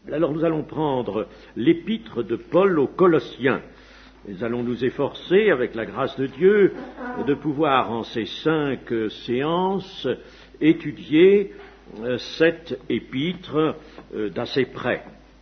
Alors nous allons prendre l'épître de Paul aux Colossiens. Nous allons nous efforcer, avec la grâce de Dieu, de pouvoir en ces 5 séances étudier cette épître d'assez près.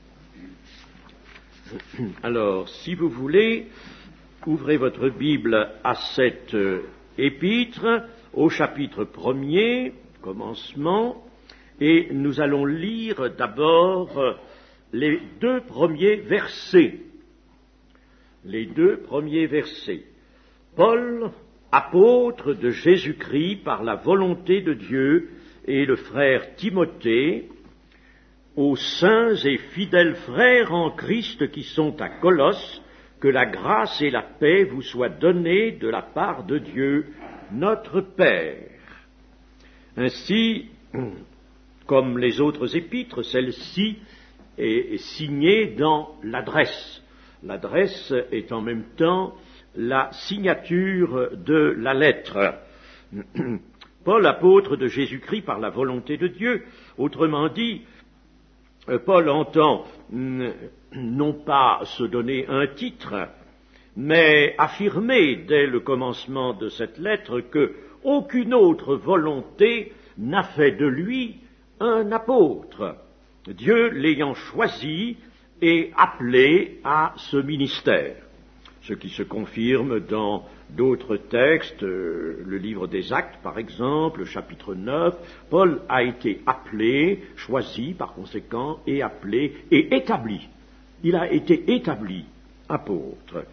Alors, si vous voulez, ouvrez votre Bible à cette épître, au chapitre 1er, commencement, et nous allons lire d'abord les 2 premiers versets. Les 2 premiers versets. Paul, apôtre de Jésus-Christ par la volonté de Dieu, et le frère Timothée, aux saints et fidèles frères en Christ qui sont à Colosse, que la grâce et la paix vous soient données de la part de Dieu, notre Père. Ainsi, comme les autres épîtres, celle-ci est signée dans l'adresse. L'adresse est en même temps la signature de la lettre. Paul, apôtre de Jésus-Christ par la volonté de Dieu, autrement dit, Paul entend non pas se donner un titre, mais affirmer dès le commencement de cette lettre que aucune autre volonté n'a fait de lui un apôtre, Dieu l'ayant choisi et appelé à ce ministère. Ce qui se confirme dans d'autres textes, le livre des Actes par exemple, chapitre 9, Paul a été appelé, choisi par conséquent, et appelé, et établi. Il a été établi apôtre.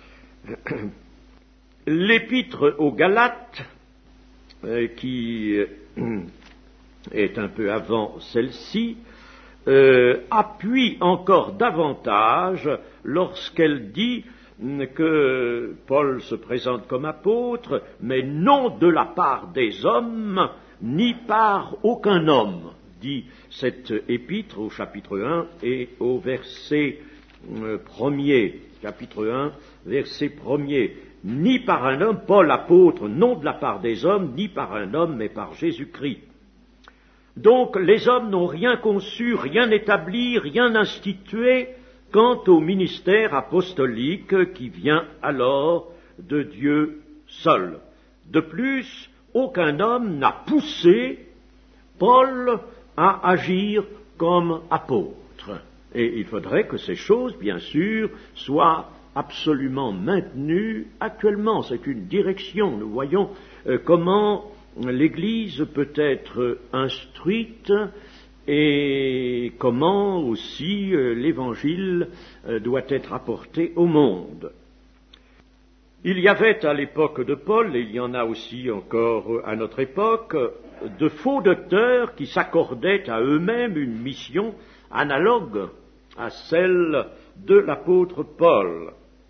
L'épître aux Galates, qui est un peu avant celle-ci, appuie encore davantage lorsqu'elle dit que Paul se présente comme apôtre, mais non de la part des hommes, ni par aucun homme, dit cette épître au chapitre 1 et au verset 1er, chapitre 1, verset 1er, ni par un homme, Paul apôtre, non de la part des hommes, ni par un homme, mais par Jésus-Christ. Donc les hommes n'ont rien conçu, rien établi, rien institué, quant au ministère apostolique qui vient alors de Dieu seul. De plus, aucun homme n'a poussé Paul à agir comme apôtre. Et il faudrait que ces choses, bien sûr, soient absolument maintenues actuellement. C'est une direction. Nous voyons comment l'Église peut être instruite et comment aussi l'Évangile doit être apporté au monde. Il y avait à l'époque de Paul, et il y en a aussi encore à notre époque, de faux docteurs qui s'accordaient à eux-mêmes une mission analogue à celle de l'apôtre Paul.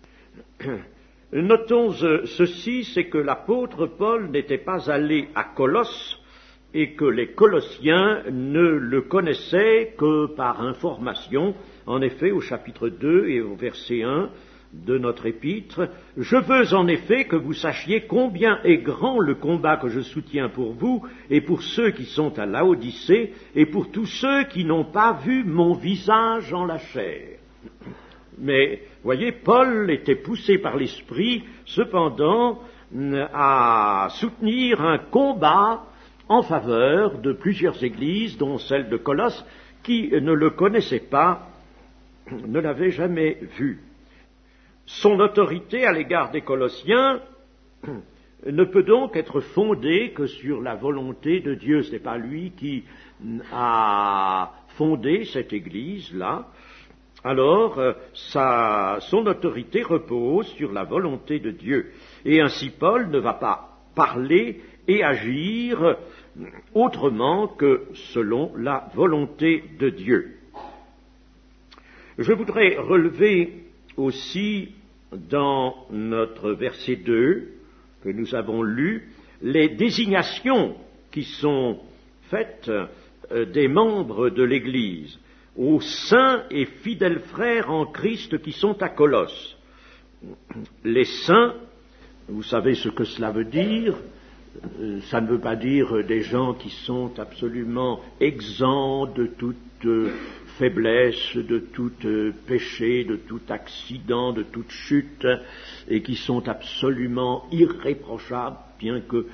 Notons ceci, c'est que l'apôtre Paul n'était pas allé à Colosse et que les Colossiens ne le connaissaient que par information. En effet, au chapitre 2 et au verset 1 de notre épître, « Je veux en effet que vous sachiez combien est grand le combat que je soutiens pour vous et pour ceux qui sont à Laodicée et pour tous ceux qui n'ont pas vu mon visage en la chair. » Mais, voyez, Paul était poussé par l'Esprit, cependant, à soutenir un combat en faveur de plusieurs églises, dont celle de Colosse, qui ne le connaissaient pas, ne l'avaient jamais vu. Son autorité à l'égard des Colossiens ne peut donc être fondée que sur la volonté de Dieu. Ce n'est pas lui qui a fondé cette église-là. Alors, son autorité repose sur la volonté de Dieu. Et ainsi, Paul ne va pas parler et agir autrement que selon la volonté de Dieu. Je voudrais relever aussi dans notre verset 2 que nous avons lu les désignations qui sont faites des membres de l'Église aux saints et fidèles frères en Christ qui sont à Colosse. Les saints, vous savez ce que cela veut dire. Ça ne veut pas dire des gens qui sont absolument exempts de toute faiblesse, de tout péché, de tout accident, de toute chute, et qui sont absolument irréprochables, bien que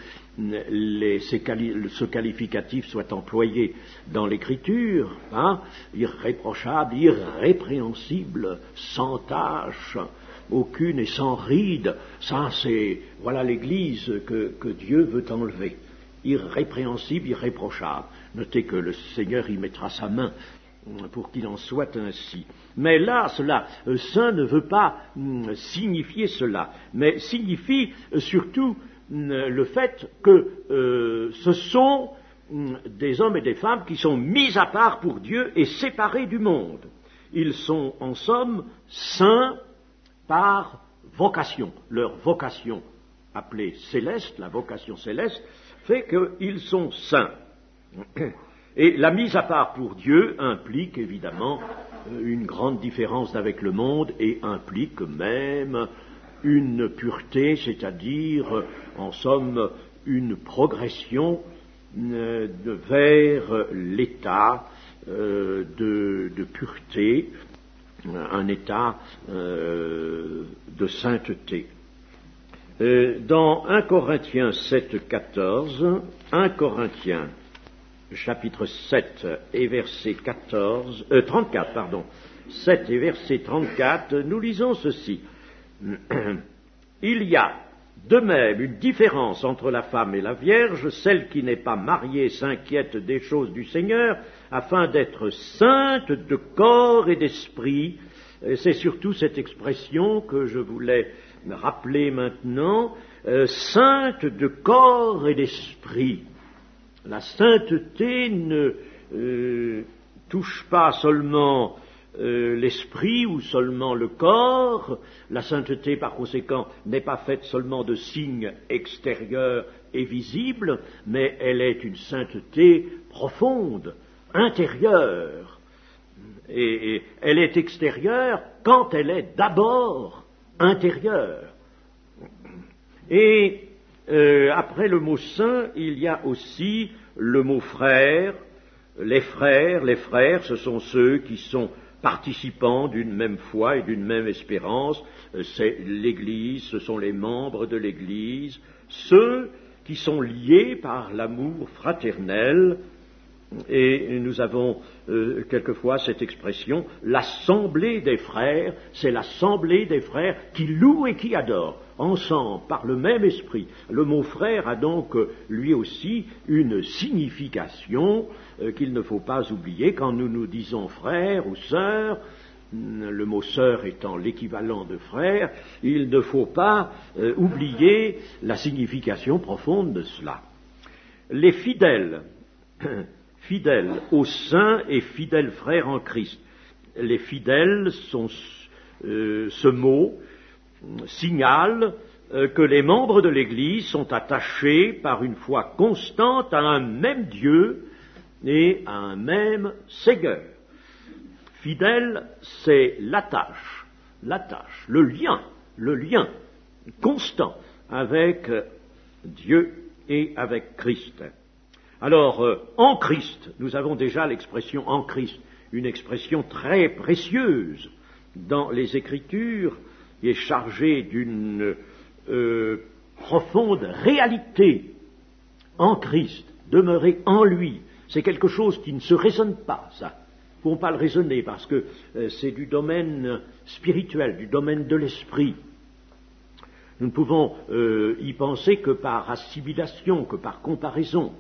ce qualificatif soit employé dans l'Écriture, irréprochable, irrépréhensible, sans tache, aucune et sans ride. Ça, voilà l'Église que Dieu veut enlever. Irrépréhensible, irréprochable. Notez que le Seigneur y mettra sa main pour qu'il en soit ainsi. Mais là, saint ne veut pas signifier cela, mais signifie surtout le fait que ce sont des hommes et des femmes qui sont mis à part pour Dieu et séparés du monde. Ils sont en somme saints par vocation. Leur vocation, appelée céleste, la vocation céleste, fait qu'ils sont saints. Et la mise à part pour Dieu implique évidemment une grande différence avec le monde et implique même une pureté, c'est-à-dire en somme une progression vers l'état de pureté, un état de sainteté. Dans 1 Corinthiens 7, 14, 1 Corinthiens chapitre 7 et verset 34, 7 et verset 34, nous lisons ceci. Il y a de même une différence entre la femme et la vierge, celle qui n'est pas mariée s'inquiète des choses du Seigneur, afin d'être sainte de corps et d'esprit. C'est surtout cette expression que je voulais rappeler maintenant, sainte de corps et d'esprit. La sainteté ne touche pas seulement l'esprit ou seulement le corps. La sainteté, par conséquent, n'est pas faite seulement de signes extérieurs et visibles, mais elle est une sainteté profonde, intérieure. Et elle est extérieure quand elle est d'abord intérieure. Et après le mot saint, il y a aussi le mot frère. Les frères, ce sont ceux qui sont participants d'une même foi et d'une même espérance. C'est l'Église, ce sont les membres de l'Église, ceux qui sont liés par l'amour fraternel. Et nous avons quelquefois cette expression, l'assemblée des frères, c'est l'assemblée des frères qui louent et qui adorent, ensemble, par le même esprit. Le mot frère a donc lui aussi une signification qu'il ne faut pas oublier quand nous nous disons frère ou sœur, le mot sœur étant l'équivalent de frère, il ne faut pas oublier la signification profonde de cela. Les fidèles aux saints et fidèles frères en Christ. Les fidèles sont, ce mot signale que les membres de l'Église sont attachés par une foi constante à un même Dieu et à un même Seigneur. Fidèle, c'est l'attache, le lien constant avec Dieu et avec Christ. Alors, en Christ, nous avons déjà l'expression en Christ, une expression très précieuse dans les Écritures, qui est chargée d'une profonde réalité. En Christ, demeurer en lui, c'est quelque chose qui ne se raisonne pas, ça. Nous ne pouvons pas le raisonner parce que c'est du domaine spirituel, du domaine de l'esprit. Nous ne pouvons y penser que par assimilation, que par comparaison.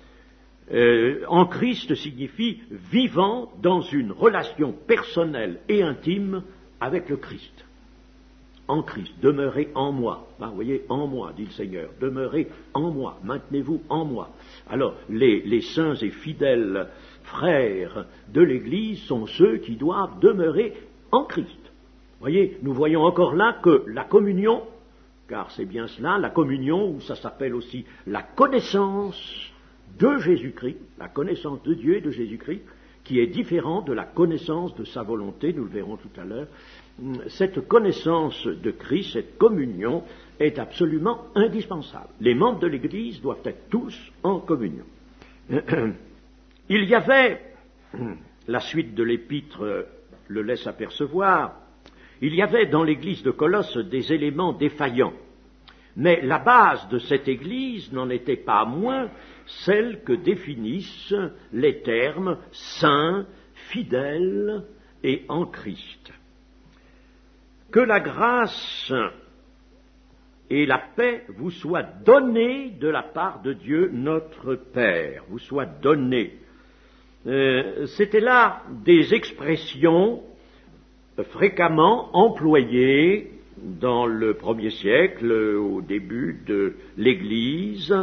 En Christ signifie vivant dans une relation personnelle et intime avec le Christ. En Christ, demeurez en moi. Vous voyez, en moi, dit le Seigneur, demeurez en moi, maintenez-vous en moi. Alors, les saints et fidèles frères de l'Église sont ceux qui doivent demeurer en Christ. Vous voyez, nous voyons encore là que la communion, car c'est bien cela, la communion, ou ça s'appelle aussi la connaissance de Jésus-Christ, la connaissance de Dieu et de Jésus-Christ, qui est différente de la connaissance de sa volonté, nous le verrons tout à l'heure. Cette connaissance de Christ, cette communion, est absolument indispensable. Les membres de l'Église doivent être tous en communion. Il y avait la suite de l'épître le laisse apercevoir, il y avait dans l'église de Colosse des éléments défaillants. Mais la base de cette église n'en était pas moins celle que définissent les termes saints, fidèles et en Christ. Que la grâce et la paix vous soient données de la part de Dieu notre Père, vous soient données. C'était là des expressions fréquemment employées dans le premier siècle, au début de l'Église,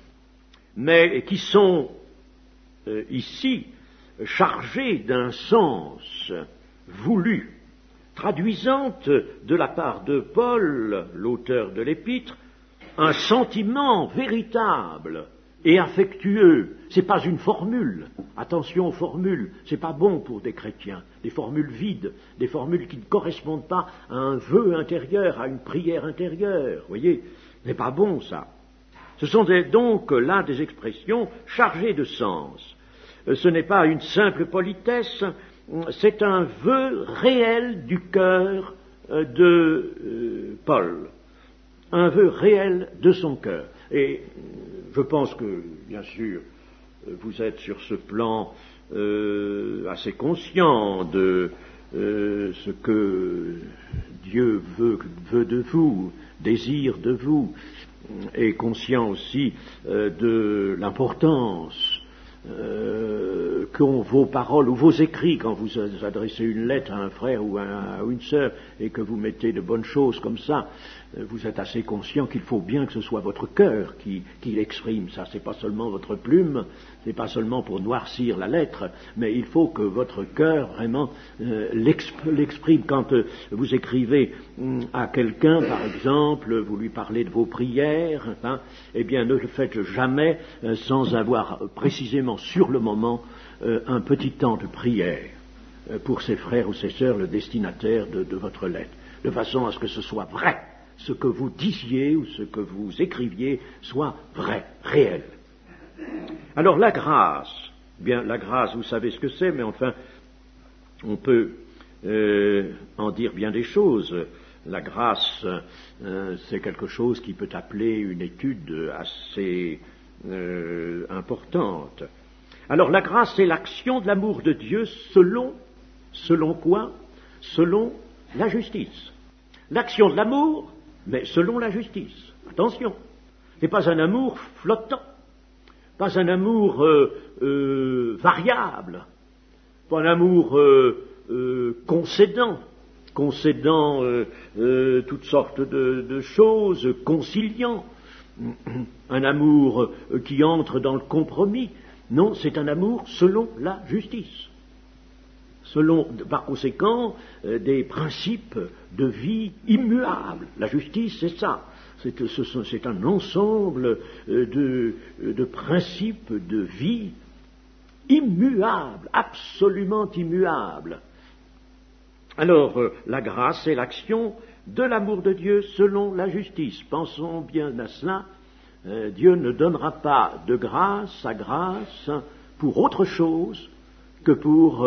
mais qui sont ici chargées d'un sens voulu, traduisant de la part de Paul, l'auteur de l'Épître, un sentiment véritable et affectueux. C'est pas une formule. Attention aux formules. C'est pas bon pour des chrétiens. Des formules vides, des formules qui ne correspondent pas à un vœu intérieur, à une prière intérieure. Vous voyez, c'est pas bon ça. Ce sont donc là des expressions chargées de sens. Ce n'est pas une simple politesse, c'est un vœu réel du cœur de Paul. Un vœu réel de son cœur. Et je pense que, bien sûr, vous êtes sur ce plan assez conscient de ce que Dieu veut de vous, désire de vous, et conscient aussi de l'importance qu'ont vos paroles ou vos écrits quand vous adressez une lettre à un frère ou à une sœur et que vous mettez de bonnes choses comme ça. Vous êtes assez conscient qu'il faut bien que ce soit votre cœur qui l'exprime. Ça, c'est pas seulement votre plume, c'est pas seulement pour noircir la lettre, mais il faut que votre cœur vraiment l'exprime. Quand vous écrivez à quelqu'un, par exemple, vous lui parlez de vos prières, eh bien ne le faites jamais sans avoir précisément sur le moment un petit temps de prière pour ses frères ou ses sœurs, le destinataire de votre lettre, de façon à ce que ce soit vrai. Ce que vous disiez ou ce que vous écriviez soit vrai, réel. Alors la grâce, bien la grâce, vous savez ce que c'est, mais enfin, on peut en dire bien des choses. La grâce, c'est quelque chose qui peut appeler une étude assez importante. Alors la grâce, c'est l'action de l'amour de Dieu selon quoi? Selon la justice. L'action de l'amour, mais selon la justice. Attention, ce n'est pas un amour flottant, pas un amour variable, pas un amour concédant toutes sortes de choses, conciliant, un amour qui entre dans le compromis. Non, c'est un amour selon la justice. Selon, par conséquent, des principes de vie immuables. La justice, c'est ça. C'est un ensemble de principes de vie immuables, absolument immuables. Alors, la grâce, c'est l'action de l'amour de Dieu selon la justice. Pensons bien à cela. Dieu ne donnera pas de grâce, sa grâce, pour autre chose que pour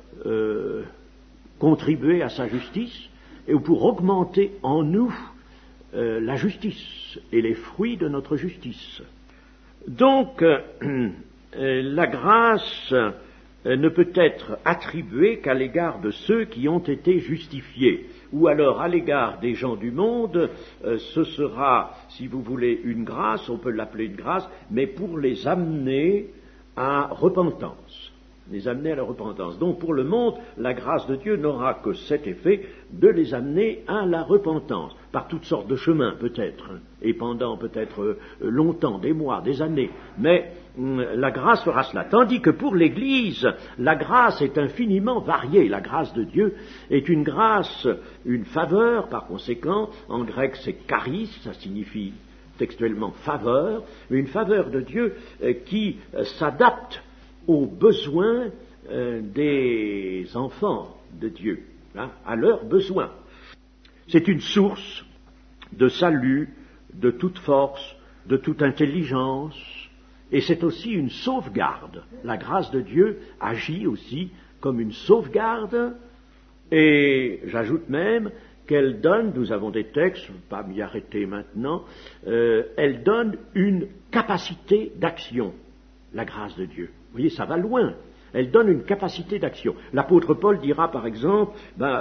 contribuer à sa justice et pour augmenter en nous la justice et les fruits de notre justice. Donc, la grâce ne peut être attribuée qu'à l'égard de ceux qui ont été justifiés, ou alors à l'égard des gens du monde, ce sera, si vous voulez, une grâce, on peut l'appeler une grâce, mais pour les amener à repentance. Les amener à la repentance. Donc pour le monde, la grâce de Dieu n'aura que cet effet de les amener à la repentance, par toutes sortes de chemins peut-être, et pendant peut-être longtemps, des mois, des années, mais la grâce fera cela. Tandis que pour l'Église, la grâce est infiniment variée. La grâce de Dieu est une grâce, une faveur, par conséquent, en grec c'est charis, ça signifie textuellement faveur, une faveur de Dieu qui s'adapte aux besoins des enfants de Dieu, à leurs besoins. C'est une source de salut, de toute force, de toute intelligence, et c'est aussi une sauvegarde. La grâce de Dieu agit aussi comme une sauvegarde, et j'ajoute même qu'elle donne, nous avons des textes, je ne vais pas m'y arrêter maintenant, elle donne une capacité d'action, la grâce de Dieu. Vous voyez, ça va loin. Elle donne une capacité d'action. L'apôtre Paul dira par exemple,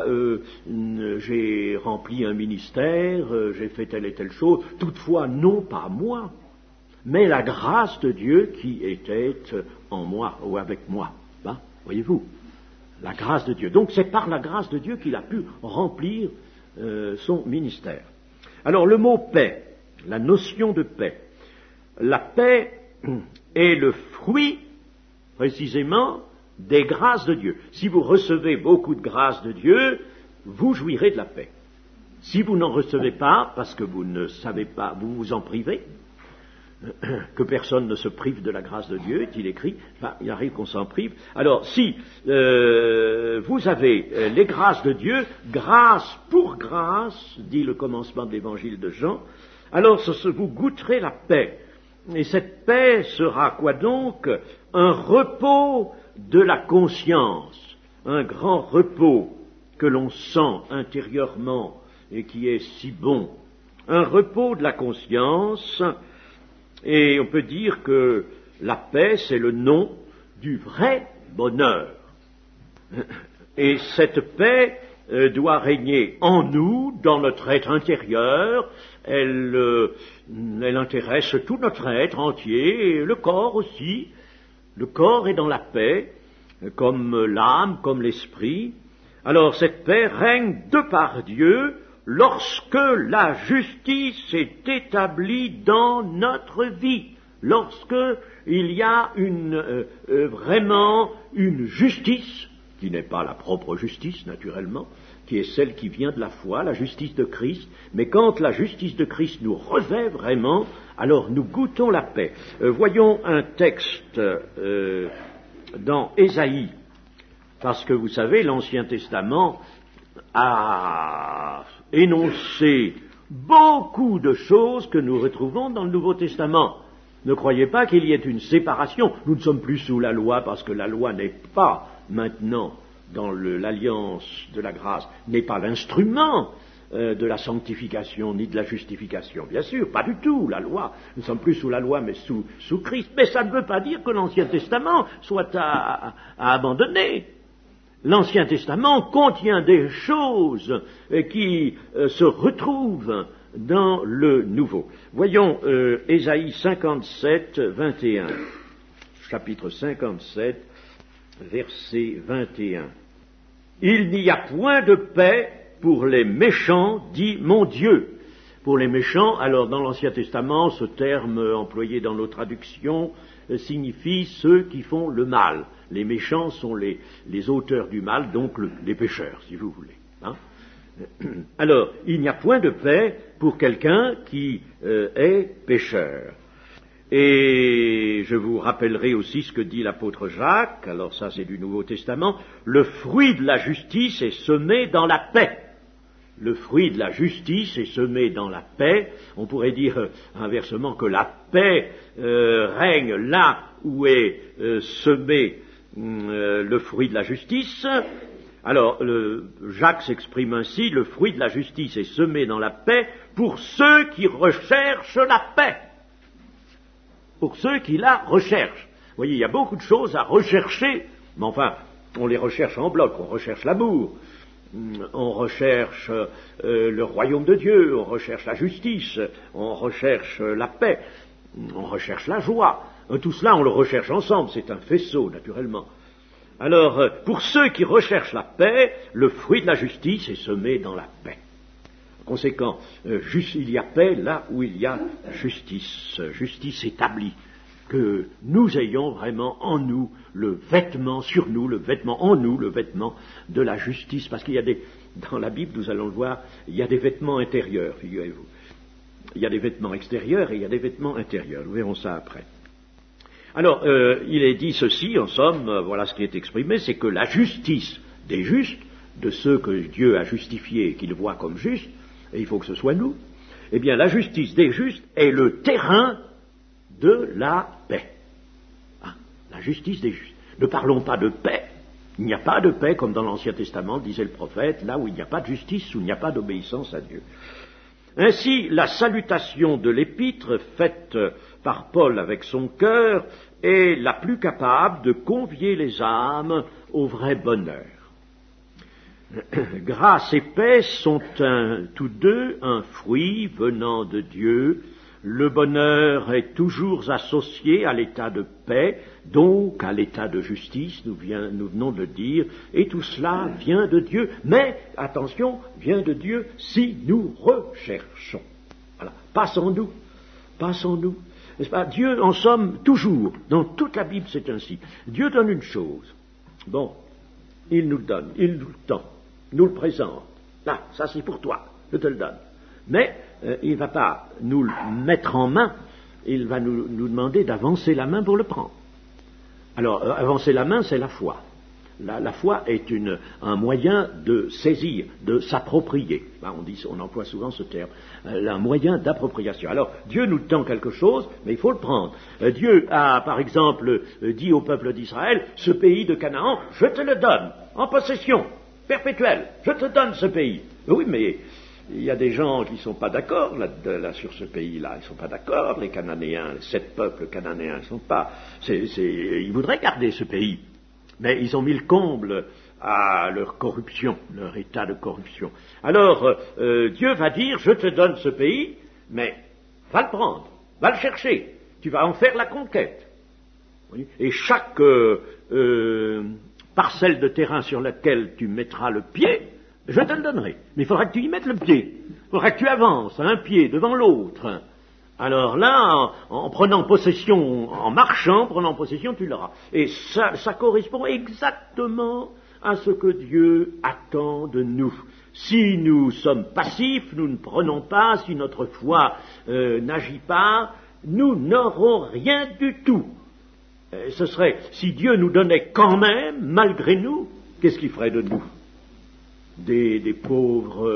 j'ai rempli un ministère, j'ai fait telle et telle chose, toutefois non pas moi, mais la grâce de Dieu qui était en moi ou avec moi. Voyez-vous, la grâce de Dieu. Donc c'est par la grâce de Dieu qu'il a pu remplir son ministère. Alors le mot paix, la notion de paix. La paix est le fruit précisément des grâces de Dieu. Si vous recevez beaucoup de grâces de Dieu, vous jouirez de la paix. Si vous n'en recevez pas, parce que vous ne savez pas, vous vous en privez, que personne ne se prive de la grâce de Dieu, est-il écrit, il arrive qu'on s'en prive. Alors, si vous avez les grâces de Dieu, grâce pour grâce, dit le commencement de l'évangile de Jean, alors vous goûterez la paix. Et cette paix sera quoi donc? Un repos de la conscience, un grand repos que l'on sent intérieurement et qui est si bon. Un repos de la conscience. Et on peut dire que la paix, c'est le nom du vrai bonheur. Et cette paix doit régner en nous, dans notre être intérieur. Elle intéresse tout notre être entier, et le corps aussi. Le corps est dans la paix, comme l'âme, comme l'esprit. Alors cette paix règne de par Dieu, lorsque la justice est établie dans notre vie, lorsque il y a vraiment une justice, qui n'est pas la propre justice naturellement, qui est celle qui vient de la foi, la justice de Christ, mais quand la justice de Christ nous revêt vraiment, alors nous goûtons la paix. Voyons un texte dans Ésaïe, parce que vous savez, l'Ancien Testament a énoncé beaucoup de choses que nous retrouvons dans le Nouveau Testament. Ne croyez pas qu'il y ait une séparation. Nous ne sommes plus sous la loi parce que la loi n'est pas maintenant dans l'alliance de la grâce, n'est pas l'instrument de la sanctification ni de la justification. Bien sûr, pas du tout, la loi. Nous ne sommes plus sous la loi mais sous Christ. Mais ça ne veut pas dire que l'Ancien Testament soit à abandonner. L'Ancien Testament contient des choses qui se retrouvent dans le Nouveau. Voyons Ésaïe 57, 21. Chapitre 57, verset 21. Il n'y a point de paix pour les méchants, dit mon Dieu. Pour les méchants, alors dans l'Ancien Testament, ce terme employé dans nos traductions signifie ceux qui font le mal. Les méchants sont les auteurs du mal, donc les pécheurs, si vous voulez. Alors, il n'y a point de paix pour quelqu'un qui est pécheur. Et je vous rappellerai aussi ce que dit l'apôtre Jacques, alors ça c'est du Nouveau Testament, le fruit de la justice est semé dans la paix. Le fruit de la justice est semé dans la paix. On pourrait dire inversement que la paix règne là où est semé le fruit de la justice. Alors, Jacques s'exprime ainsi, le fruit de la justice est semé dans la paix pour ceux qui recherchent la paix. Pour ceux qui la recherchent. Vous voyez, il y a beaucoup de choses à rechercher, mais enfin, on les recherche en bloc, on recherche l'amour, on recherche le royaume de Dieu, on recherche la justice, on recherche la paix, on recherche la joie. Tout cela, on le recherche ensemble, c'est un faisceau, naturellement. Alors, pour ceux qui recherchent la paix, le fruit de la justice est semé dans la paix. Par conséquent, il y a paix là où il y a justice, justice établie. Que nous ayons vraiment en nous le vêtement, sur nous, le vêtement en nous, le vêtement de la justice. Parce qu'il y a dans la Bible, nous allons le voir, il y a des vêtements intérieurs, figurez-vous. Il y a des vêtements extérieurs et il y a des vêtements intérieurs. Nous verrons ça après. Alors, il est dit ceci, en somme, voilà ce qui est exprimé, c'est que la justice des justes, de ceux que Dieu a justifiés et qu'il voit comme justes, et il faut que ce soit nous, eh bien, la justice des justes est le terrain de la paix. La justice des justes. Ne parlons pas de paix Il n'y a pas de paix, comme dans l'Ancien Testament, disait le prophète, là où il n'y a pas de justice, où il n'y a pas d'obéissance à Dieu. Ainsi, la salutation de l'épître, faite par Paul avec son cœur, est la plus capable de convier les âmes au vrai bonheur. Grâce et paix sont tous deux un fruit venant de Dieu. Le bonheur est toujours associé à l'état de paix, donc à l'état de justice, nous venons de le dire, et tout cela vient de Dieu, mais, attention, vient de Dieu si nous recherchons. Voilà, pas sans nous. N'est-ce pas? Dieu, en somme, toujours, dans toute la Bible c'est ainsi. Dieu donne une chose. Bon, il nous le donne, il nous le tend, nous le présente. Là, ça c'est pour toi, je te le donne. Mais il ne va pas nous le mettre en main, il va nous demander d'avancer la main pour le prendre. Alors, avancer la main, c'est la foi. La foi est un moyen de saisir, de s'approprier. On emploie souvent ce terme, un moyen d'appropriation. Alors, Dieu nous tend quelque chose, mais il faut le prendre. Dieu a, par exemple, dit au peuple d'Israël, ce pays de Canaan, je te le donne, en possession perpétuelle, je te donne ce pays. Oui, mais il y a des gens qui ne sont pas d'accord là, sur ce pays-là. Ils ne sont pas d'accord, les Cananéens, les 7 peuples cananéens, ils ne sont pas. Ils voudraient garder ce pays, mais ils ont mis le comble à leur corruption, leur état de corruption. Alors, Dieu va dire, je te donne ce pays, mais va le prendre, va le chercher, tu vas en faire la conquête. Oui. Et chaque parcelle de terrain sur laquelle tu mettras le pied, je te le donnerai, mais il faudra que tu y mettes le pied. Il faudra que tu avances un pied devant l'autre. Alors là, en prenant possession, en marchant, prenant possession, tu l'auras. Et ça correspond exactement à ce que Dieu attend de nous. Si nous sommes passifs, nous ne prenons pas, si notre foi n'agit pas, nous n'aurons rien du tout. Ce serait, si Dieu nous donnait quand même, malgré nous, qu'est-ce qu'il ferait de nous ? Des pauvres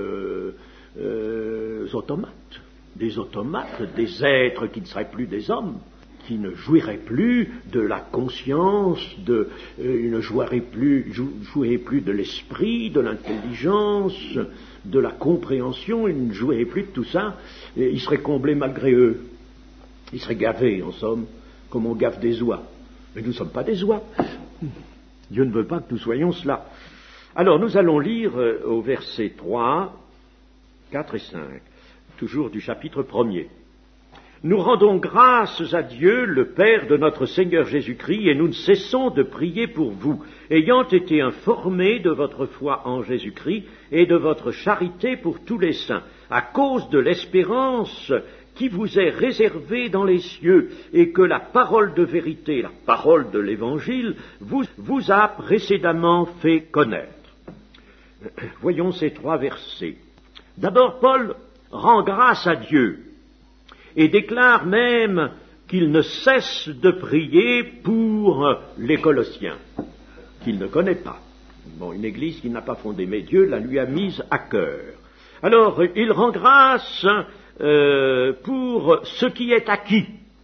automates, des êtres qui ne seraient plus des hommes, qui ne jouiraient plus de la conscience, ils ne jouiraient plus de l'esprit, de l'intelligence, de la compréhension, ils ne jouiraient plus de tout ça, et ils seraient comblés malgré eux. Ils seraient gavés, en somme, comme on gave des oies. Mais nous ne sommes pas des oies. Dieu ne veut pas que nous soyons cela. Alors, nous allons lire au verset 3, 4 et 5, toujours du chapitre 1er. Nous rendons grâce à Dieu, le Père de notre Seigneur Jésus-Christ, et nous ne cessons de prier pour vous, ayant été informés de votre foi en Jésus-Christ et de votre charité pour tous les saints, à cause de l'espérance qui vous est réservée dans les cieux, et que la parole de vérité, la parole de l'Évangile, vous a précédemment fait connaître. Voyons ces 3 versets. D'abord, Paul rend grâce à Dieu et déclare même qu'il ne cesse de prier pour les Colossiens, qu'il ne connaît pas. Bon, une église qu'il n'a pas fondée, mais Dieu la lui a mise à cœur. Alors, il rend grâce pour ce qui est acquis.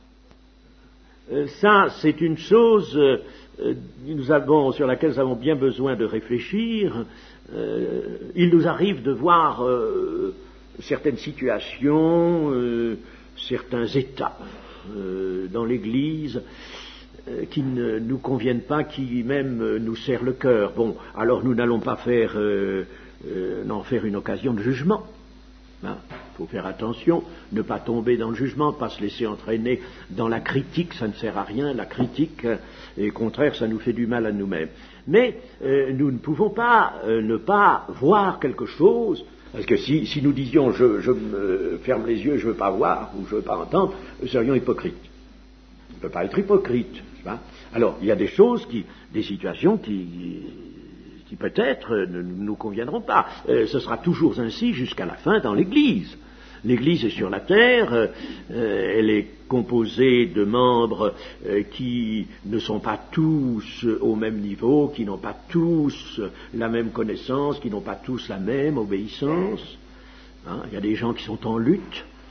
Ça, c'est une chose sur laquelle nous avons bien besoin de réfléchir. Il nous arrive de voir certaines situations, certains états dans l'Église qui ne nous conviennent pas, qui même nous serrent le cœur. Bon, alors nous n'allons pas en faire une occasion de jugement. Il faut faire attention, ne pas tomber dans le jugement, ne pas se laisser entraîner dans la critique, ça ne sert à rien, la critique, et au contraire, ça nous fait du mal à nous-mêmes. Mais nous ne pouvons pas ne pas voir quelque chose, parce que si nous disions je me ferme les yeux, je ne veux pas voir, ou je ne veux pas entendre, nous serions hypocrites. On ne peut pas être hypocrite. Alors, il y a des choses, des situations qui peut-être ne nous conviendront pas. Ce sera toujours ainsi jusqu'à la fin dans l'Église. L'Église est sur la terre, elle est composée de membres qui ne sont pas tous au même niveau, qui n'ont pas tous la même connaissance, qui n'ont pas tous la même obéissance. Il y a des gens qui sont en lutte.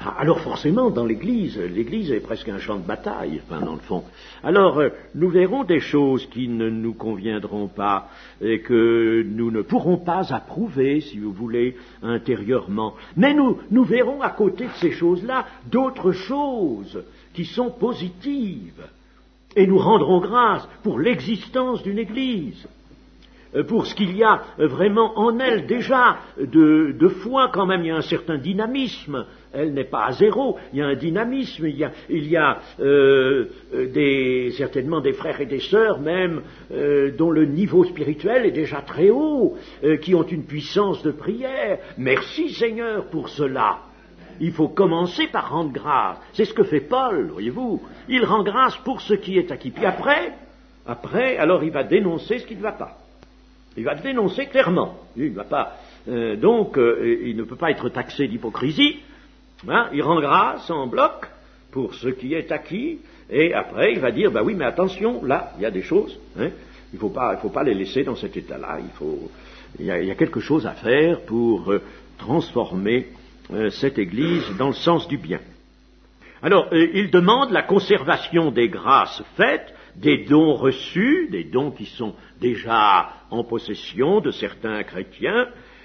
Alors forcément, dans l'Église est presque un champ de bataille, enfin, dans le fond. Alors, nous verrons des choses qui ne nous conviendront pas et que nous ne pourrons pas approuver, si vous voulez, intérieurement. Mais nous verrons à côté de ces choses-là d'autres choses qui sont positives. Et nous rendrons grâce pour l'existence d'une Église, pour ce qu'il y a vraiment en elle déjà de foi quand même. Il y a un certain dynamisme, elle n'est pas à zéro, il y a un dynamisme, il y a certainement des frères et des sœurs même dont le niveau spirituel est déjà très haut, qui ont une puissance de prière. Merci Seigneur pour cela. Il faut commencer par rendre grâce. C'est ce que fait Paul, voyez-vous. Il rend grâce pour ce qui est acquis. Puis après, alors il va dénoncer ce qui ne va pas. Il va le dénoncer clairement. Il ne va pas, il ne peut pas être taxé d'hypocrisie. Hein, il rend grâce en bloc pour ce qui est acquis. Et après, il va dire, oui, mais attention, là, il y a des choses. Hein, il faut pas les laisser dans cet état-là. Il y a quelque chose à faire pour transformer cette Église dans le sens du bien. Alors, il demande la conservation des grâces faites, des dons reçus, des dons qui sont déjà en possession de certains chrétiens,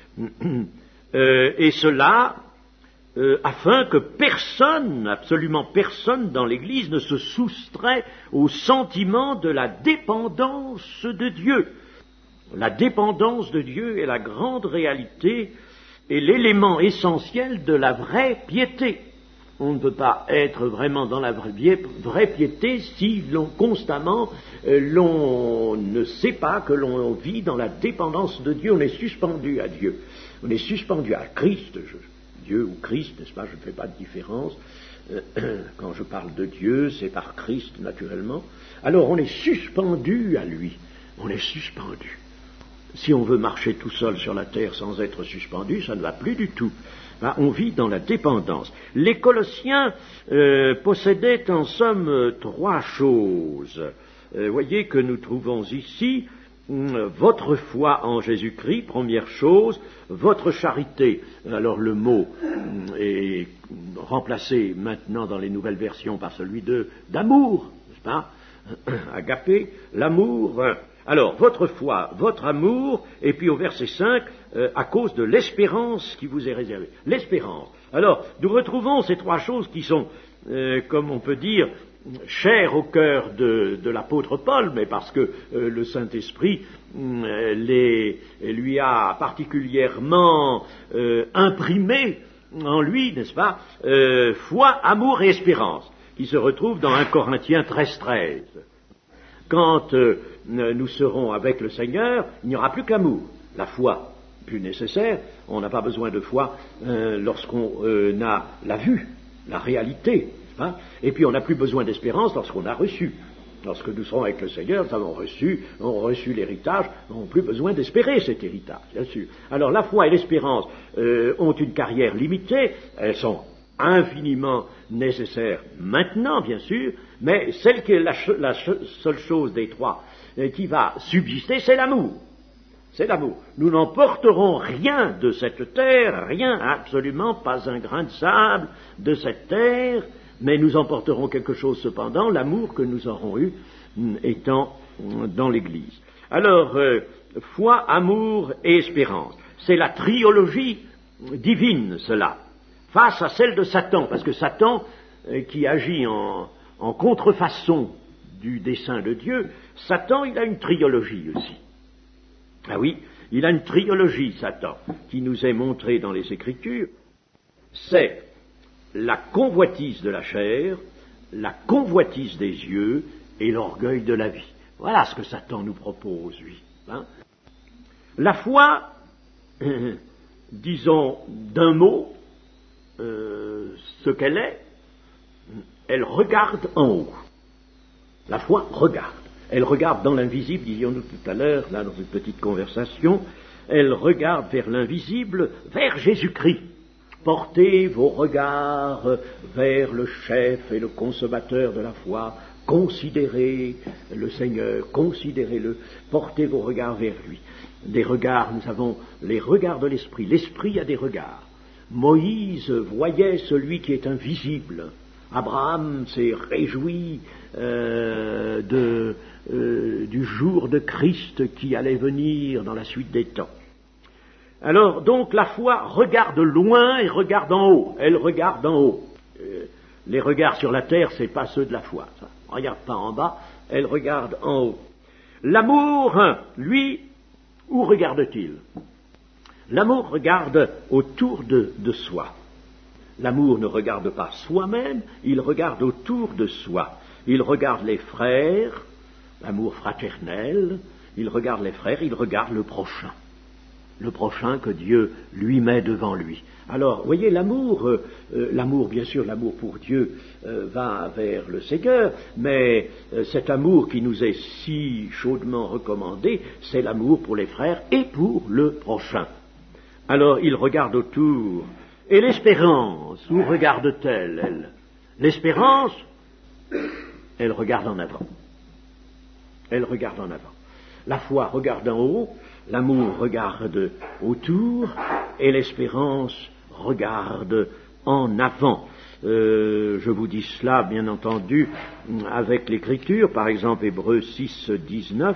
et cela afin que personne, absolument personne dans l'Église ne se soustrait au sentiment de la dépendance de Dieu. La dépendance de Dieu est la grande réalité et l'élément essentiel de la vraie piété. On ne peut pas être vraiment dans la vraie piété si constamment l'on ne sait pas que l'on vit dans la dépendance de Dieu. On est suspendu à Dieu. On est suspendu à Christ. Dieu ou Christ, n'est-ce pas? Je ne fais pas de différence. Quand je parle de Dieu, c'est par Christ naturellement. Alors on est suspendu à lui. On est suspendu. Si on veut marcher tout seul sur la terre sans être suspendu, ça ne va plus du tout. On vit dans la dépendance. Les Colossiens possédaient en somme trois choses. Voyez que nous trouvons ici votre foi en Jésus-Christ, première chose, votre charité. Alors le mot est remplacé maintenant dans les nouvelles versions par celui d'amour, n'est-ce pas? Agapé, l'amour. Alors, votre foi, votre amour, et puis au verset 5, à cause de l'espérance qui vous est réservée. L'espérance. Alors, nous retrouvons ces trois choses qui sont, comme on peut dire, chères au cœur de l'apôtre Paul, mais parce que le Saint-Esprit lui a particulièrement imprimé en lui, n'est-ce pas, foi, amour et espérance, qui se retrouvent dans 1 Corinthiens 13. Quand nous serons avec le Seigneur, il n'y aura plus que l'amour, la foi, plus nécessaire. On n'a pas besoin de foi lorsqu'on a la vue, la réalité, hein? Et puis on n'a plus besoin d'espérance lorsqu'on a reçu. Lorsque nous serons avec le Seigneur, nous avons reçu l'héritage, nous n'avons plus besoin d'espérer cet héritage, bien sûr. Alors la foi et l'espérance ont une carrière limitée, elles sont infiniment nécessaire maintenant, bien sûr, mais celle qui est la seule chose des trois qui va subsister, c'est l'amour. C'est l'amour. Nous n'emporterons rien de cette terre, rien, absolument pas un grain de sable de cette terre, mais nous emporterons quelque chose cependant, l'amour que nous aurons eu étant dans l'Église. Alors, foi, amour et espérance. C'est la triologie divine, cela. Face à celle de Satan, parce que Satan, qui agit en contrefaçon du dessein de Dieu, Satan, il a une triologie aussi. Ah oui, il a une triologie, Satan, qui nous est montrée dans les Écritures. C'est la convoitise de la chair, la convoitise des yeux et l'orgueil de la vie. Voilà ce que Satan nous propose, lui. Hein? La foi, disons d'un mot, ce qu'elle est, elle regarde en haut. La foi regarde. Elle regarde dans l'invisible, disions-nous tout à l'heure, là dans une petite conversation, elle regarde vers l'invisible, vers Jésus-Christ. Portez vos regards vers le chef et le consommateur de la foi. Considérez le Seigneur, considérez-le, portez vos regards vers lui. Des regards, nous avons les regards de l'esprit. L'esprit a des regards. Moïse voyait celui qui est invisible. Abraham s'est réjoui du jour de Christ qui allait venir dans la suite des temps. Alors, donc, la foi regarde loin et regarde en haut. Elle regarde en haut. Les regards sur la terre, c'est pas ceux de la foi. Ça. Regarde pas en bas, elle regarde en haut. L'amour, lui, où regarde-t-il? L'amour regarde autour de soi. L'amour ne regarde pas soi-même, il regarde autour de soi. Il regarde les frères, l'amour fraternel, il regarde les frères, il regarde le prochain que Dieu lui met devant lui. Alors, vous voyez, l'amour, bien sûr, l'amour pour Dieu va vers le Seigneur, mais cet amour qui nous est si chaudement recommandé, c'est l'amour pour les frères et pour le prochain. Alors, il regarde autour. Et l'espérance, où regarde-t-elle, elle? L'espérance, elle regarde en avant. Elle regarde en avant. La foi regarde en haut, l'amour regarde autour, et l'espérance regarde en avant. Je vous dis cela, bien entendu, avec l'Écriture, par exemple, Hébreux 6.19,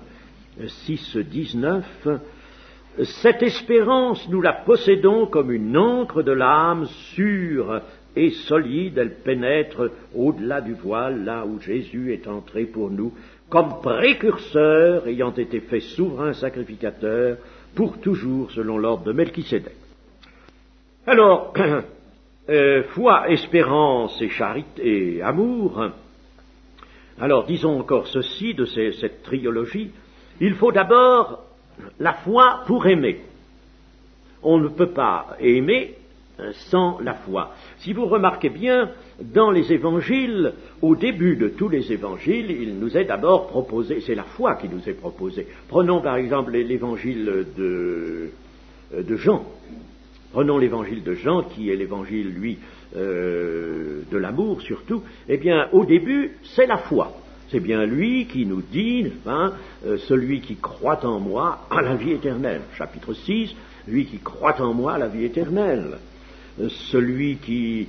cette espérance, nous la possédons comme une ancre de l'âme sûre et solide, elle pénètre au-delà du voile, là où Jésus est entré pour nous, comme précurseur, ayant été fait souverain sacrificateur, pour toujours, selon l'ordre de Melchisédek. Alors, foi, espérance et charité et amour. Alors, disons encore ceci de cette trilogie. Il faut d'abord la foi pour aimer. On ne peut pas aimer sans la foi. Si vous remarquez bien, dans les évangiles, au début de tous les évangiles, il nous est d'abord proposé, c'est la foi qui nous est proposée. Prenons par exemple l'évangile de Jean. Prenons l'évangile de Jean, qui est l'évangile, lui, de l'amour surtout. Eh bien, au début, c'est la foi. C'est bien lui qui nous dit, celui qui croit en moi a la vie éternelle. Chapitre 6, lui qui croit en moi a la vie éternelle. Celui qui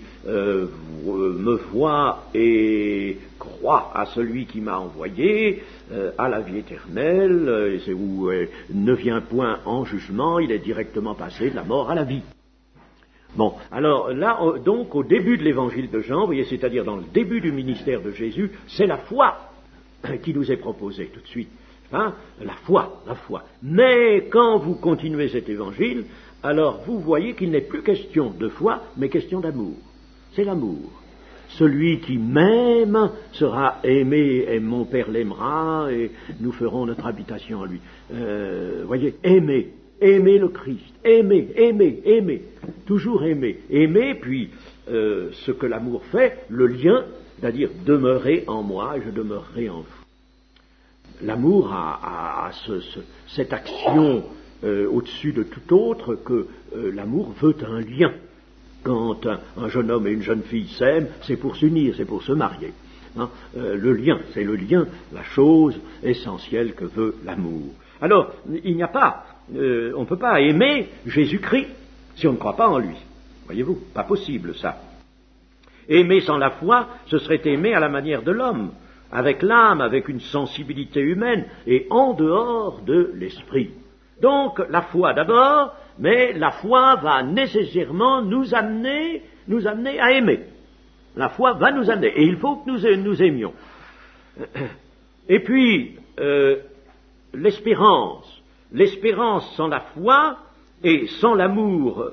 me voit et croit à celui qui m'a envoyé a la vie éternelle, c'est où ne vient point en jugement, il est directement passé de la mort à la vie. Bon, alors là, donc, au début de l'évangile de Jean, vous voyez, c'est-à-dire dans le début du ministère de Jésus, c'est la foi qui nous est proposée tout de suite. La foi. Mais quand vous continuez cet évangile, alors vous voyez qu'il n'est plus question de foi, mais question d'amour. C'est l'amour. Celui qui m'aime sera aimé, et mon Père l'aimera, et nous ferons notre habitation en lui. Voyez, aimer le Christ, aimer, toujours aimer. Aimer, puis ce que l'amour fait, le lien, c'est-à-dire demeurer en moi et je demeurerai en vous. L'amour a cette action au-dessus de tout autre que l'amour veut un lien. Quand un jeune homme et une jeune fille s'aiment, c'est pour s'unir, c'est pour se marier. Le lien, c'est le lien, la chose essentielle que veut l'amour. Alors, il n'y a pas, on ne peut pas aimer Jésus-Christ si on ne croit pas en lui. Voyez-vous, pas possible ça. Aimer sans la foi, ce serait aimer à la manière de l'homme, avec l'âme, avec une sensibilité humaine, et en dehors de l'esprit. Donc, la foi d'abord, mais la foi va nécessairement nous amener à aimer. La foi va nous amener, et il faut que nous aimions. Et puis, l'espérance sans la foi et sans l'amour,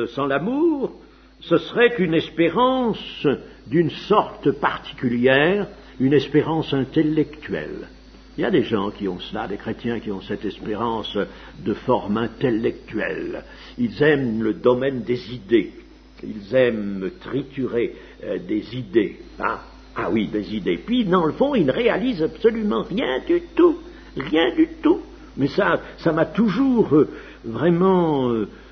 ce serait une espérance d'une sorte particulière, une espérance intellectuelle. Il y a des gens qui ont cela, des chrétiens qui ont cette espérance de forme intellectuelle. Ils aiment le domaine des idées. Ils aiment triturer des idées. Ah oui, des idées. Puis, dans le fond, ils ne réalisent absolument rien du tout. Mais ça m'a toujours vraiment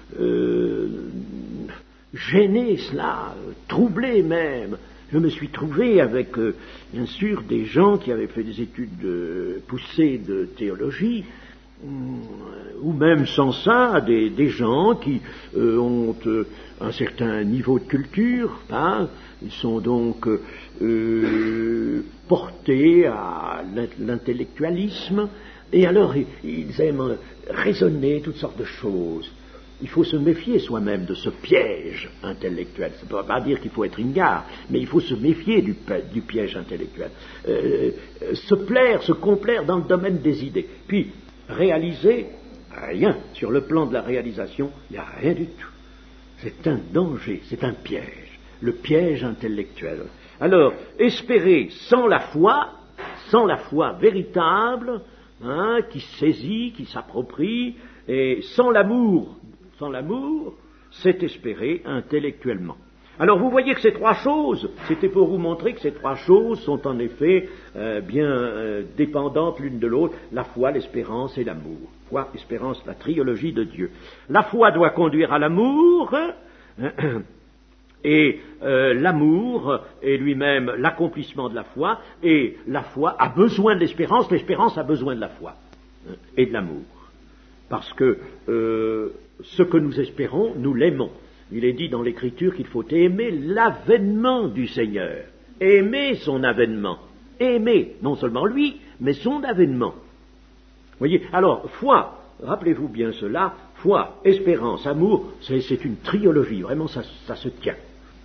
gêné, cela, troublé même. Je me suis trouvé avec, bien sûr, des gens qui avaient fait des études poussées de théologie, ou même sans ça, des gens qui ont un certain niveau de culture, hein, ils sont donc portés à l'intellectualisme, et alors ils aiment raisonner toutes sortes de choses. Il faut se méfier soi-même de ce piège intellectuel. Ça ne veut pas dire qu'il faut être ringard, mais il faut se méfier du piège intellectuel. Se plaire, se complaire dans le domaine des idées. Puis, réaliser, rien. Sur le plan de la réalisation, il n'y a rien du tout. C'est un danger, c'est un piège. Le piège intellectuel. Alors, espérer sans la foi véritable, hein, qui saisit, qui s'approprie, et sans l'amour, c'est espérer intellectuellement. Alors vous voyez que ces trois choses, c'était pour vous montrer que ces trois choses sont en effet bien dépendantes l'une de l'autre, la foi, l'espérance et l'amour. Foi, espérance, la trilogie de Dieu. La foi doit conduire à l'amour, et l'amour est lui-même l'accomplissement de la foi, et la foi a besoin de l'espérance a besoin de la foi et de l'amour. Parce que ce que nous espérons, nous l'aimons. Il est dit dans l'Écriture qu'il faut aimer l'avènement du Seigneur, aimer son avènement, aimer non seulement lui, mais son avènement. Voyez, alors, foi, rappelez-vous bien cela, foi, espérance, amour, c'est une trilogie, vraiment ça se tient.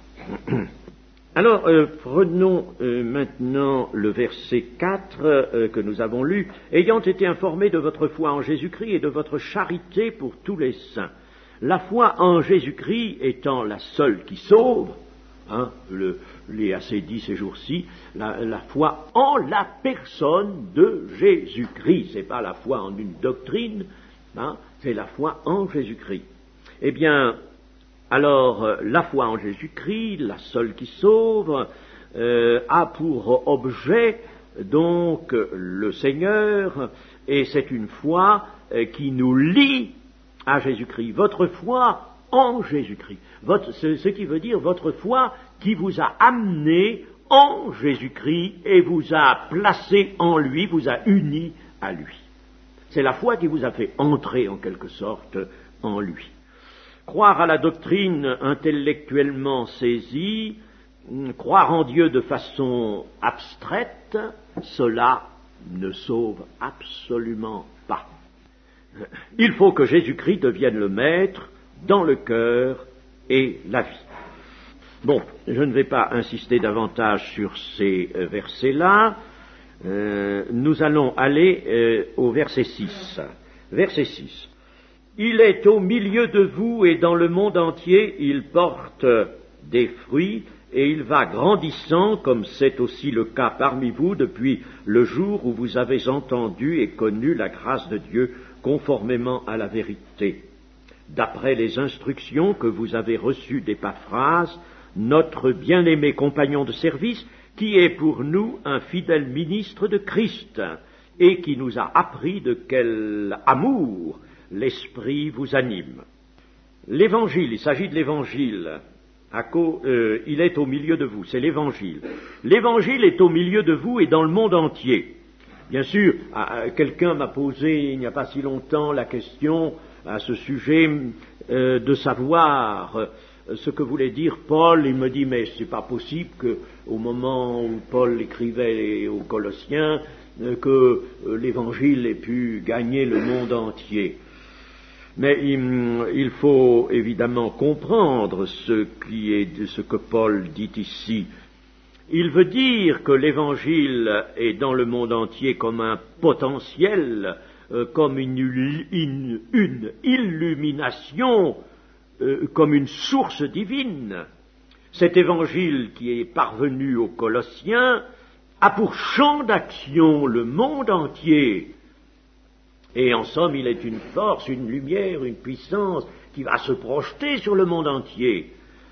Alors, prenons maintenant le verset 4 que nous avons lu. « Ayant été informés de votre foi en Jésus-Christ et de votre charité pour tous les saints. » La foi en Jésus-Christ étant la seule qui sauve, hein, l'est assez dit ces jours-ci, la foi en la personne de Jésus-Christ. C'est pas la foi en une doctrine, hein, c'est la foi en Jésus-Christ. Eh bien, alors, la foi en Jésus-Christ, la seule qui sauve, a pour objet donc le Seigneur, et c'est une foi qui nous lie à Jésus-Christ. Votre foi en Jésus-Christ. Ce qui veut dire votre foi qui vous a amené en Jésus-Christ et vous a placé en lui, vous a uni à lui. C'est la foi qui vous a fait entrer en quelque sorte en lui. Croire à la doctrine intellectuellement saisie, croire en Dieu de façon abstraite, cela ne sauve absolument pas. Il faut que Jésus-Christ devienne le maître dans le cœur et la vie. Bon, je ne vais pas insister davantage sur ces versets-là. Nous allons aller au verset 6. Verset 6. Il est au milieu de vous et dans le monde entier, il porte des fruits et il va grandissant, comme c'est aussi le cas parmi vous depuis le jour où vous avez entendu et connu la grâce de Dieu conformément à la vérité. D'après les instructions que vous avez reçues d'Épaphras, notre bien-aimé compagnon de service, qui est pour nous un fidèle ministre de Christ et qui nous a appris de quel amour l'Esprit vous anime. L'Évangile, il s'agit de l'Évangile. Il est au milieu de vous, c'est l'Évangile. L'Évangile est au milieu de vous et dans le monde entier. Bien sûr, quelqu'un m'a posé il n'y a pas si longtemps la question à ce sujet de savoir ce que voulait dire Paul. Il me dit, mais c'est pas possible qu'au moment où Paul écrivait aux Colossiens, que l'Évangile ait pu gagner le monde entier. Mais il faut évidemment comprendre ce que Paul dit ici. Il veut dire que l'Évangile est dans le monde entier comme un potentiel, comme une illumination, comme une source divine. Cet Évangile qui est parvenu aux Colossiens a pour champ d'action le monde entier. Et en somme, il est une force, une lumière, une puissance qui va se projeter sur le monde entier.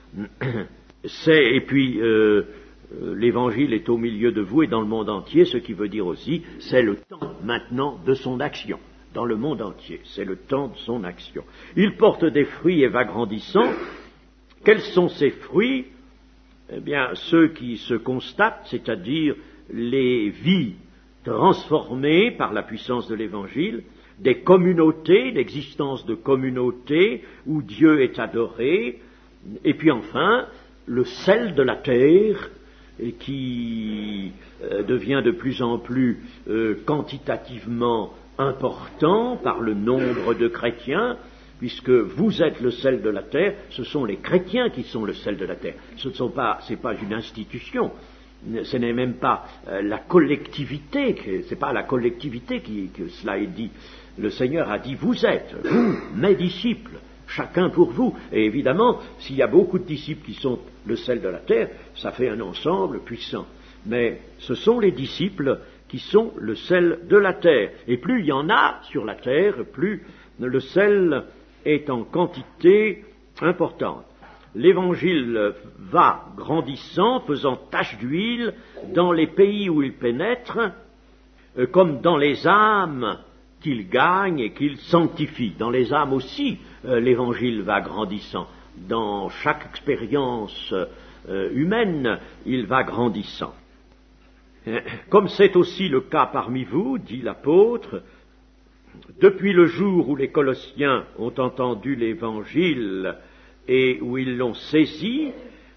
L'Évangile est au milieu de vous et dans le monde entier, ce qui veut dire aussi, c'est le temps maintenant de son action. Dans le monde entier, c'est le temps de son action. Il porte des fruits et va grandissant. Quels sont ces fruits? Eh bien, ceux qui se constatent, c'est-à-dire les vies transformées par la puissance de l'Évangile, des communautés, l'existence de communautés où Dieu est adoré, et puis enfin le sel de la terre, et qui devient de plus en plus quantitativement important par le nombre de chrétiens, puisque vous êtes le sel de la terre, ce sont les chrétiens qui sont le sel de la terre. C'est pas une institution, ce n'est même pas la collectivité, c'est pas à la collectivité que cela est dit. Le Seigneur a dit, vous êtes, vous, mes disciples, chacun pour vous. Et évidemment, s'il y a beaucoup de disciples qui sont le sel de la terre, ça fait un ensemble puissant. Mais ce sont les disciples qui sont le sel de la terre. Et plus il y en a sur la terre, plus le sel est en quantité importante. L'Évangile va grandissant, faisant tache d'huile dans les pays où il pénètre, comme dans les âmes qu'il gagne et qu'il sanctifie. Dans les âmes aussi, l'Évangile va grandissant. Dans chaque expérience humaine, il va grandissant. Comme c'est aussi le cas parmi vous, dit l'apôtre, depuis le jour où les Colossiens ont entendu l'Évangile et où ils l'ont saisi,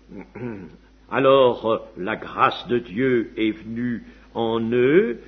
alors la grâce de Dieu est venue en eux,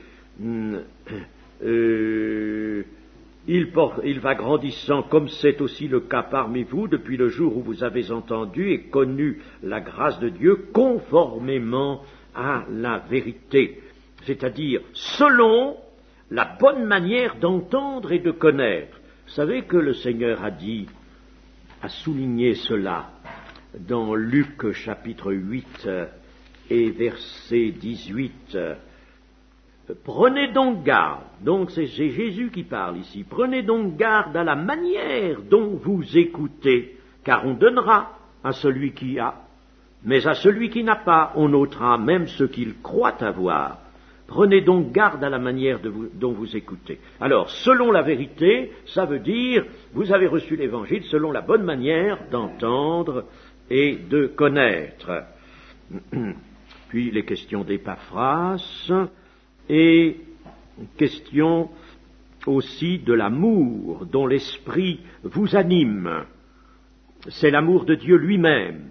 il va grandissant comme c'est aussi le cas parmi vous depuis le jour où vous avez entendu et connu la grâce de Dieu conformément à la vérité, c'est-à-dire selon la bonne manière d'entendre et de connaître. Vous savez que le Seigneur a souligné cela dans Luc chapitre 8 et verset 18. Prenez donc garde, donc c'est Jésus qui parle ici, prenez donc garde à la manière dont vous écoutez, car on donnera à celui qui a, mais à celui qui n'a pas, on ôtera même ce qu'il croit avoir. Prenez donc garde à la manière dont vous écoutez. Alors, selon la vérité, ça veut dire, vous avez reçu l'Évangile selon la bonne manière d'entendre et de connaître. Puis les questions d'Épaphras et question aussi de l'amour dont l'Esprit vous anime. C'est l'amour de Dieu lui-même.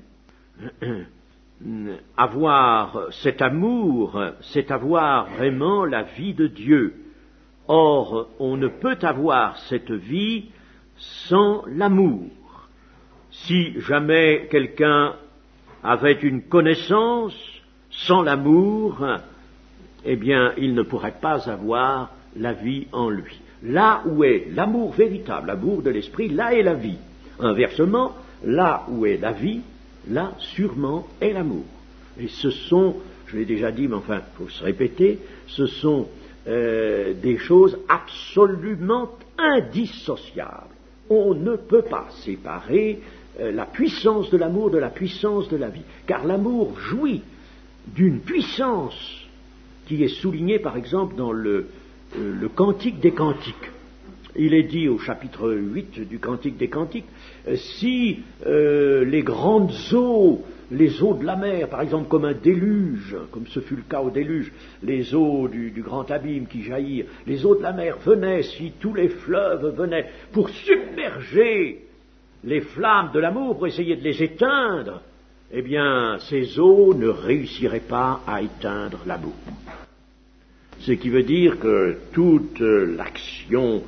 Avoir cet amour, c'est avoir vraiment la vie de Dieu. Or, on ne peut avoir cette vie sans l'amour. Si jamais quelqu'un avait une connaissance sans l'amour, eh bien, il ne pourrait pas avoir la vie en lui. Là où est l'amour véritable, l'amour de l'esprit, là est la vie. Inversement, là où est la vie, là sûrement est l'amour. Et ce sont, je l'ai déjà dit, mais enfin, il faut se répéter, ce sont des choses absolument indissociables. On ne peut pas séparer la puissance de l'amour de la puissance de la vie, car l'amour jouit d'une puissance qui est soulignée par exemple dans le Cantique des Cantiques. Il est dit au chapitre 8 du Cantique des Cantiques, si les grandes eaux, les eaux de la mer, par exemple comme un déluge, comme ce fut le cas au déluge, les eaux du grand abîme qui jaillirent, les eaux de la mer venaient, si tous les fleuves venaient pour submerger les flammes de l'amour, pour essayer de les éteindre, eh bien ces eaux ne réussiraient pas à éteindre l'amour. Ce qui veut dire que toute l'action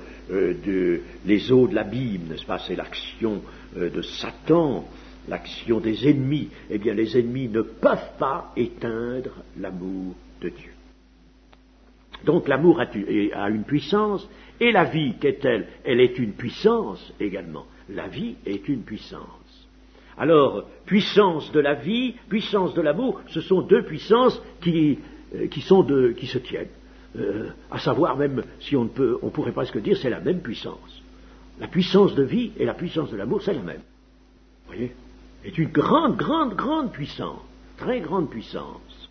les eaux de l'abîme, n'est-ce pas, c'est l'action de Satan, l'action des ennemis, eh bien les ennemis ne peuvent pas éteindre l'amour de Dieu. Donc l'amour a une puissance, et la vie qu'est-elle? Elle est une puissance également. La vie est une puissance. Alors, puissance de la vie, puissance de l'amour, ce sont deux puissances qui se tiennent. À savoir même, si on pourrait presque dire, c'est la même puissance. La puissance de vie et la puissance de l'amour, c'est la même. Vous voyez? C'est une grande puissance, très grande puissance.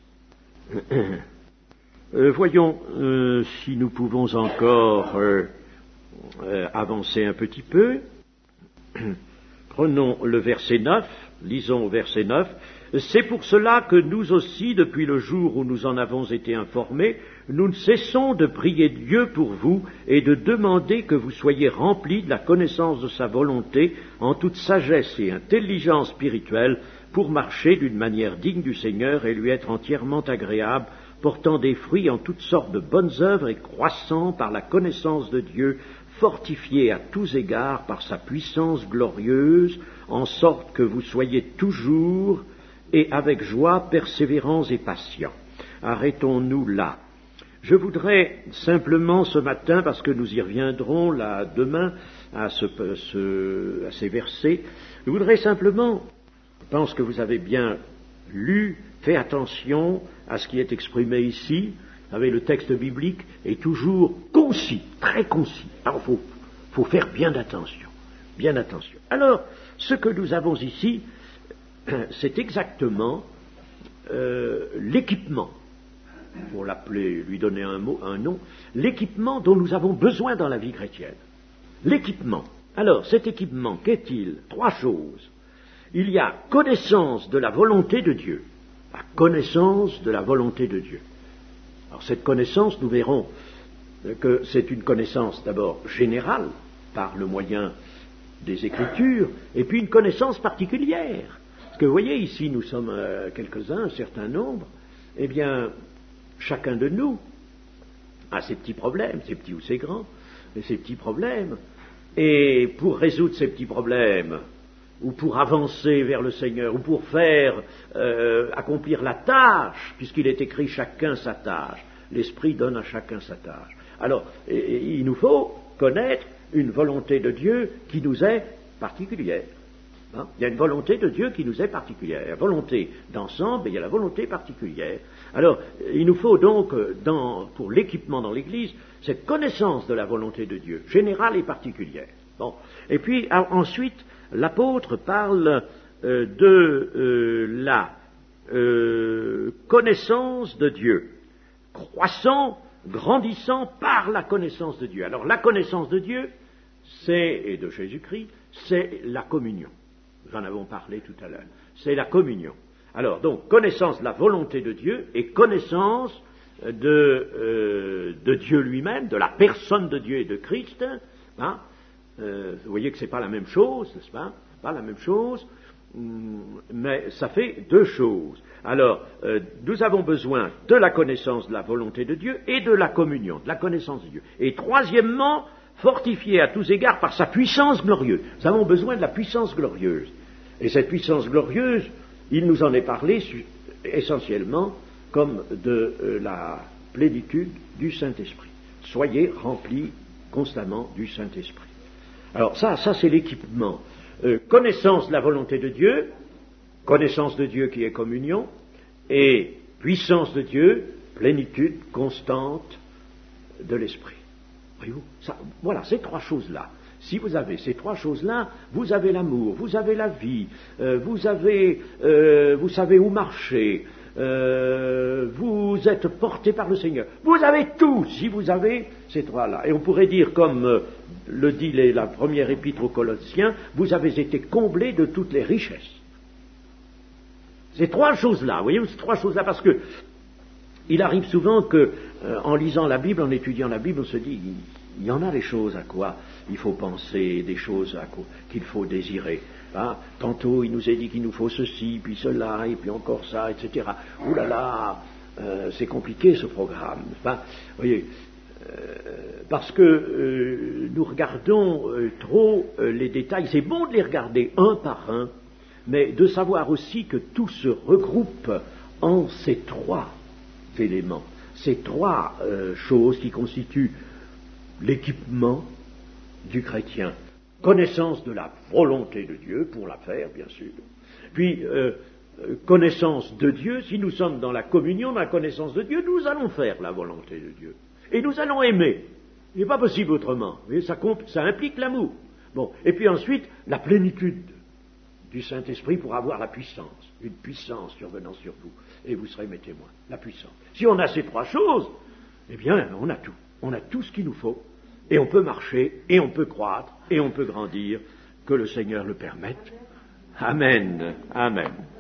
Voyons si nous pouvons encore avancer un petit peu. Prenons le verset 9, lisons au verset 9. C'est pour cela que nous aussi, depuis le jour où nous en avons été informés, nous ne cessons de prier Dieu pour vous et de demander que vous soyez remplis de la connaissance de sa volonté en toute sagesse et intelligence spirituelle pour marcher d'une manière digne du Seigneur et lui être entièrement agréable, portant des fruits en toutes sortes de bonnes œuvres et croissant par la connaissance de Dieu, fortifié à tous égards par sa puissance glorieuse, en sorte que vous soyez toujours et avec joie persévérants et patients. Arrêtons-nous là. Je voudrais simplement ce matin, parce que nous y reviendrons là demain à ces versets, je voudrais simplement, je pense que vous avez bien lu, fait attention à ce qui est exprimé ici. Vous savez, le texte biblique est toujours concis, très concis. Alors il faut faire bien attention, bien attention. Alors, ce que nous avons ici, c'est exactement l'équipement, pour l'appeler, lui donner un nom, l'équipement dont nous avons besoin dans la vie chrétienne. L'équipement. Alors, cet équipement, qu'est-il? 3 choses. Il y a connaissance de la volonté de Dieu. La connaissance de la volonté de Dieu. Alors, cette connaissance, nous verrons que c'est une connaissance d'abord générale, par le moyen des Écritures, et puis une connaissance particulière. Parce que vous voyez, ici, nous sommes quelques-uns, un certain nombre, eh bien, chacun de nous a ses petits problèmes, ses petits ou ses grands, et ses petits problèmes. Et pour résoudre ces petits problèmes, ou pour avancer vers le Seigneur, ou pour faire accomplir la tâche, puisqu'il est écrit chacun sa tâche, l'Esprit donne à chacun sa tâche. Alors, il nous faut connaître une volonté de Dieu qui nous est particulière. Hein? Il y a une volonté de Dieu qui nous est particulière. Il y a la volonté d'ensemble et il y a la volonté particulière. Alors, il nous faut donc, pour l'équipement dans l'Église, cette connaissance de la volonté de Dieu, générale et particulière. Bon. Et puis, ensuite, l'apôtre parle de la connaissance de Dieu, croissant, grandissant par la connaissance de Dieu. Alors, la connaissance de Dieu, et de Jésus-Christ, c'est la communion. Nous en avons parlé tout à l'heure. C'est la communion. Alors, donc, connaissance de la volonté de Dieu et connaissance de Dieu lui-même, de la personne de Dieu et de Christ. Hein. Vous voyez que c'est pas la même chose, n'est-ce pas? Pas la même chose, mais ça fait 2 choses. Alors, nous avons besoin de la connaissance de la volonté de Dieu et de la communion, de la connaissance de Dieu. Et troisièmement, fortifié à tous égards par sa puissance glorieuse. Nous avons besoin de la puissance glorieuse. Et cette puissance glorieuse, il nous en est parlé essentiellement comme de la plénitude du Saint-Esprit. Soyez remplis constamment du Saint-Esprit. Alors ça c'est l'équipement. Connaissance de la volonté de Dieu, connaissance de Dieu qui est communion, et puissance de Dieu, plénitude constante de l'Esprit. Voyez-vous, voilà, ces 3 choses-là. Si vous avez ces 3 choses-là, vous avez l'amour, vous avez la vie, vous savez où marcher, vous êtes porté par le Seigneur. Vous avez tout si vous avez ces 3-là. Et on pourrait dire, comme le dit la première épître aux Colossiens, vous avez été comblés de toutes les richesses. Ces 3 choses-là, vous voyez, ces 3 choses-là, parce que il arrive souvent que, en lisant la Bible, en étudiant la Bible, on se dit, il y en a des choses à quoi il faut penser, des choses qu'il faut désirer. Hein? Tantôt, il nous est dit qu'il nous faut ceci, puis cela, et puis encore ça, etc. Ouh là là, c'est compliqué ce programme. Hein? Vous voyez, parce que nous regardons trop les détails. C'est bon de les regarder un par un, mais de savoir aussi que tout se regroupe en ces 3 éléments, ces 3 choses qui constituent l'équipement du chrétien. Connaissance de la volonté de Dieu, pour la faire, bien sûr. Puis, connaissance de Dieu. Si nous sommes dans la communion, dans la connaissance de Dieu, nous allons faire la volonté de Dieu. Et nous allons aimer. Il n'est pas possible autrement. Vous voyez, ça implique l'amour. Bon. Et puis ensuite, la plénitude du Saint-Esprit pour avoir la puissance. Une puissance survenant sur vous. Et vous serez mes témoins. La puissance. Si on a ces 3 choses, eh bien, on a tout. On a tout ce qu'il nous faut. Et on peut marcher, et on peut croître, et on peut grandir, que le Seigneur le permette. Amen. Amen.